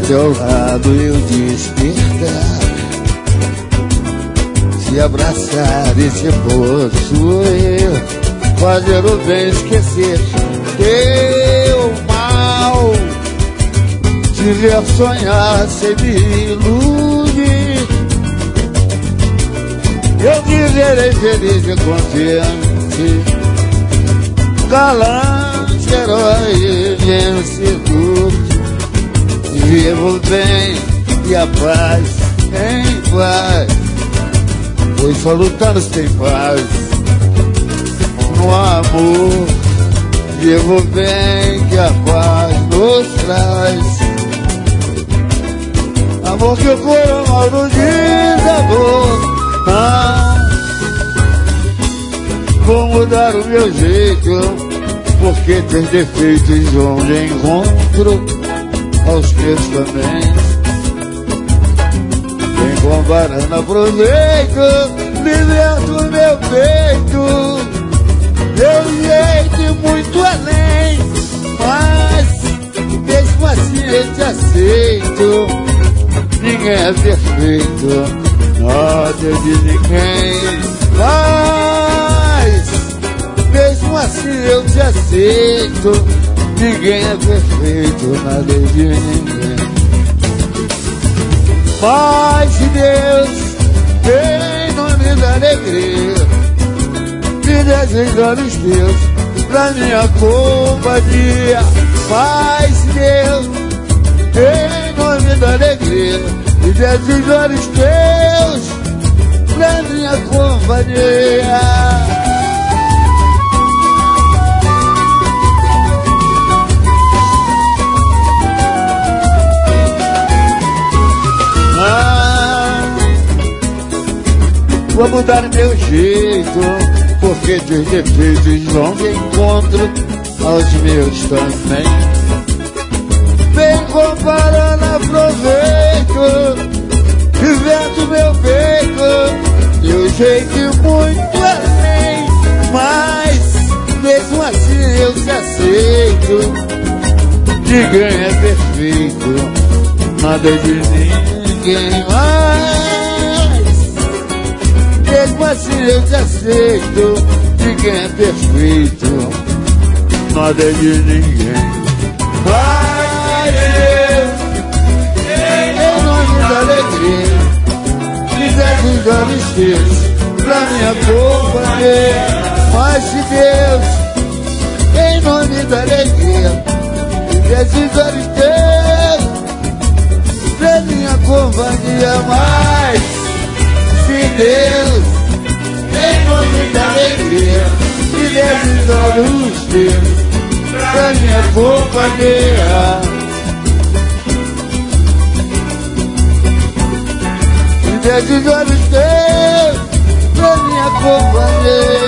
teu lado eu despertar, se abraçar e se possuir, fazer o bem, esquecer teu mal, te ver sonhar sem me iludir. Eu viverei feliz e confiante, galante, herói e vencedor. Vivo bem e a paz em paz, pois só lutando se tem paz no amor. Vivo bem que a paz nos traz, amor que o coração nos desabou. Não vou mudar o meu jeito, porque tem defeitos onde encontro aos meus também. Quem com varanda aproveito, liberto o meu peito, meu jeito e muito além. Mas mesmo assim eu te aceito, ninguém é perfeito, nada de ninguém. Mas mesmo assim eu te aceito, ninguém é perfeito, nada de ninguém. Paz de Deus, em nome da alegria, me desejo olhos teus pra minha companhia. Paz de Deus, em nome da alegria, me desejo olhos teus pra minha companhia. Vou mudar meu jeito, porque teus defeitos vão de encontro aos meus também. Vem comparando, aproveito, vivendo meu peito, teu jeito e muito além. Mas mesmo assim eu te aceito, ninguém é perfeito, nada de ninguém mais. Mesmo assim eu te aceito, ninguém é perfeito, nada de ninguém. Vai Deus, em nome da alegria, me desse os olhos teus pra minha companhia. Mas de Deus, em nome da alegria, me desse os olhos teus pra minha companhia. Mas de Deus, em nome da alegria, me desse os olhos teus pra minha companhia. Me desse os olhos teus pra minha companhia.